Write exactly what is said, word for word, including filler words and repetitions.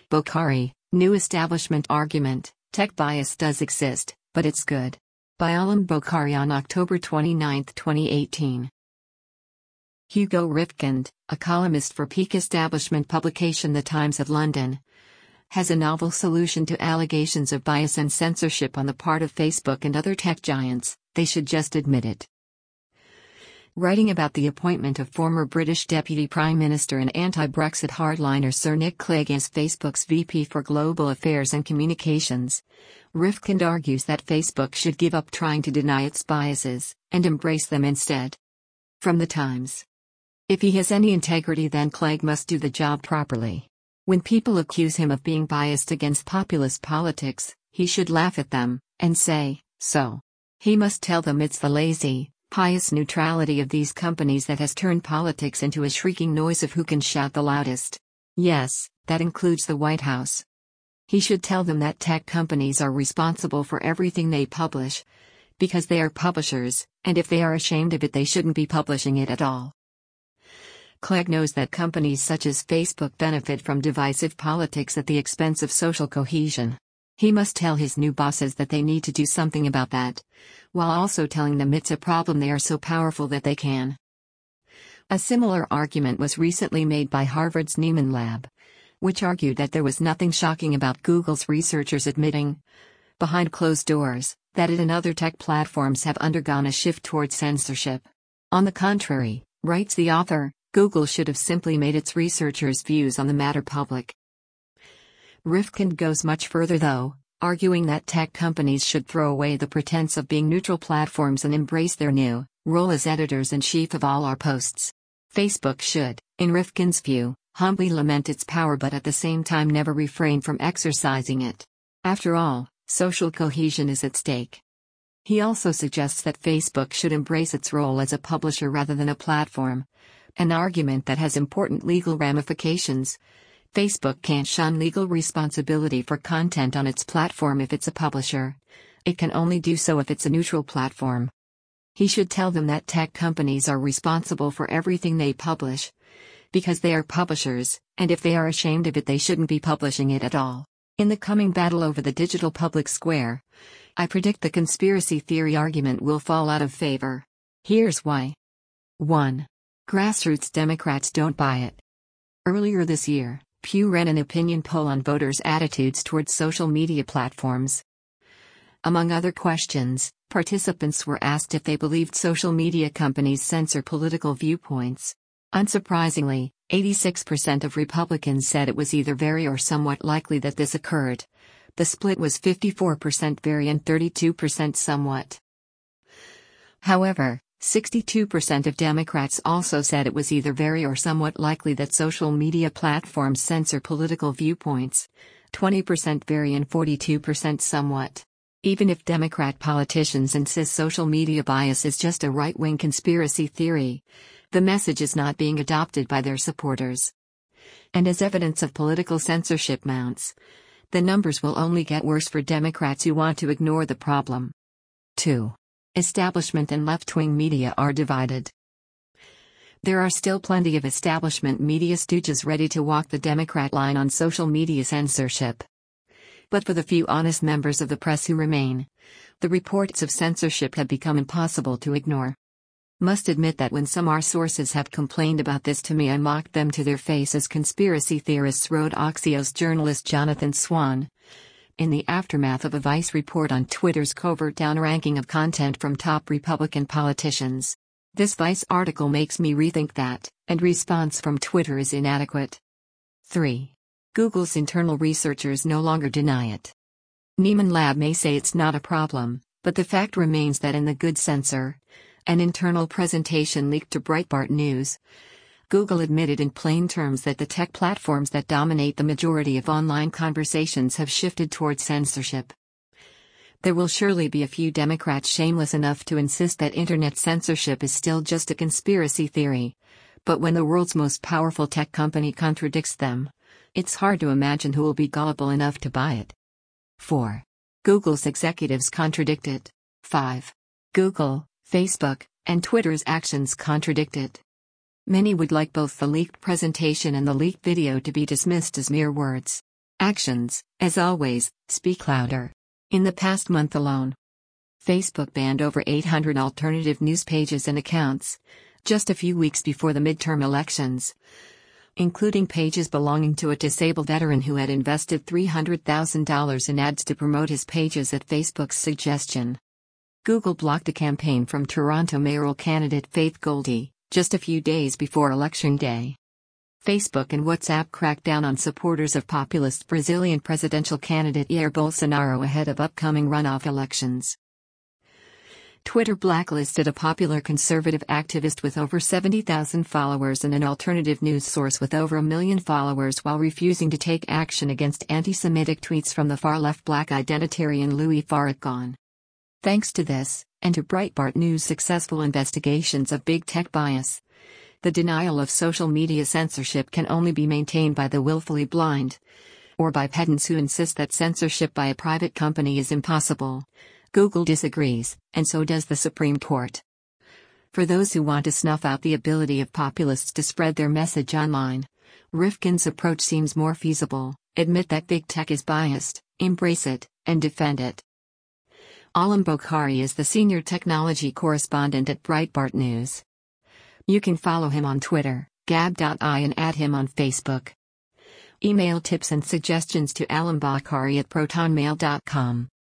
Bokhari, New Establishment Argument, Tech Bias Does Exist, but It's Good. By Alam Bokhari on October twenty-ninth, twenty eighteen. Hugo Rifkind, a columnist for peak establishment publication The Times of London, has a novel solution to allegations of bias and censorship on the part of Facebook and other tech giants. They should just admit it. Writing about the appointment of former British Deputy Prime Minister and anti-Brexit hardliner Sir Nick Clegg as Facebook's V P for Global Affairs and Communications, Rifkind argues that Facebook should give up trying to deny its biases, and embrace them instead. From The Times. If he has any integrity, then Clegg must do the job properly. When people accuse him of being biased against populist politics, he should laugh at them, and say, so. He must tell them it's the lazy, pious neutrality of these companies that has turned politics into a shrieking noise of who can shout the loudest. Yes, that includes the White House. He should tell them that tech companies are responsible for everything they publish, because they are publishers, and if they are ashamed of it, they shouldn't be publishing it at all. Clegg knows that companies such as Facebook benefit from divisive politics at the expense of social cohesion. He must tell his new bosses that they need to do something about that, while also telling them it's a problem they are so powerful that they can. A similar argument was recently made by Harvard's Nieman Lab, which argued that there was nothing shocking about Google's researchers admitting, behind closed doors, that it and other tech platforms have undergone a shift towards censorship. On the contrary, writes the author, Google should have simply made its researchers' views on the matter public. Rifkind goes much further though, arguing that tech companies should throw away the pretense of being neutral platforms and embrace their new role as editors-in-chief of all our posts. Facebook should, in Rifkind's view, humbly lament its power but at the same time never refrain from exercising it. After all, social cohesion is at stake. He also suggests that Facebook should embrace its role as a publisher rather than a platform, an argument that has important legal ramifications. Facebook can't shun legal responsibility for content on its platform if it's a publisher. It can only do so if it's a neutral platform. He should tell them that tech companies are responsible for everything they publish, because they are publishers, and if they are ashamed of it, they shouldn't be publishing it at all. In the coming battle over the digital public square, I predict the conspiracy theory argument will fall out of favor. Here's why. one. Grassroots Democrats don't buy it. Earlier this year, Pew ran an opinion poll on voters' attitudes towards social media platforms. Among other questions, participants were asked if they believed social media companies censor political viewpoints. Unsurprisingly, eighty-six percent of Republicans said it was either very or somewhat likely that this occurred. The split was fifty-four percent very and thirty-two percent somewhat. However, sixty-two percent of Democrats also said it was either very or somewhat likely that social media platforms censor political viewpoints, twenty percent very and forty-two percent somewhat. Even if Democrat politicians insist social media bias is just a right-wing conspiracy theory, the message is not being adopted by their supporters. And as evidence of political censorship mounts, the numbers will only get worse for Democrats who want to ignore the problem. two. Establishment and left-wing media are divided. There are still plenty of establishment media stooges ready to walk the Democrat line on social media censorship. But for the few honest members of the press who remain, the reports of censorship have become impossible to ignore. Must admit that when some of our sources have complained about this to me, I mocked them to their face as conspiracy theorists, wrote Axios journalist Jonathan Swan, in the aftermath of a Vice report on Twitter's covert downranking of content from top Republican politicians. This Vice article makes me rethink that, and response from Twitter is inadequate. three. Google's internal researchers no longer deny it. Nieman Lab may say it's not a problem, but the fact remains that in The Good Censor, an internal presentation leaked to Breitbart News, Google admitted in plain terms that the tech platforms that dominate the majority of online conversations have shifted towards censorship. There will surely be a few Democrats shameless enough to insist that internet censorship is still just a conspiracy theory, but when the world's most powerful tech company contradicts them, it's hard to imagine who will be gullible enough to buy it. four. Google's executives contradict it. five. Google, Facebook, and Twitter's actions contradict it. Many would like both the leaked presentation and the leaked video to be dismissed as mere words. Actions, as always, speak louder. In the past month alone, Facebook banned over eight hundred alternative news pages and accounts, just a few weeks before the midterm elections, including pages belonging to a disabled veteran who had invested three hundred thousand dollars in ads to promote his pages at Facebook's suggestion. Google blocked a campaign from Toronto mayoral candidate Faith Goldy, just a few days before Election Day. Facebook and WhatsApp cracked down on supporters of populist Brazilian presidential candidate Jair Bolsonaro ahead of upcoming runoff elections. Twitter blacklisted a popular conservative activist with over seventy thousand followers and an alternative news source with over a million followers while refusing to take action against anti-Semitic tweets from the far-left black identitarian Louis Farrakhan. Thanks to this, and to Breitbart News' successful investigations of big tech bias, the denial of social media censorship can only be maintained by the willfully blind, or by pedants who insist that censorship by a private company is impossible. Google disagrees, and so does the Supreme Court. For those who want to snuff out the ability of populists to spread their message online, Rifkin's approach seems more feasible. Admit that big tech is biased, embrace it, and defend it. Alam Bokhari is the senior technology correspondent at Breitbart News. You can follow him on Twitter, gab dot I, and add him on Facebook. Email tips and suggestions to alambokhari at protonmail dot com.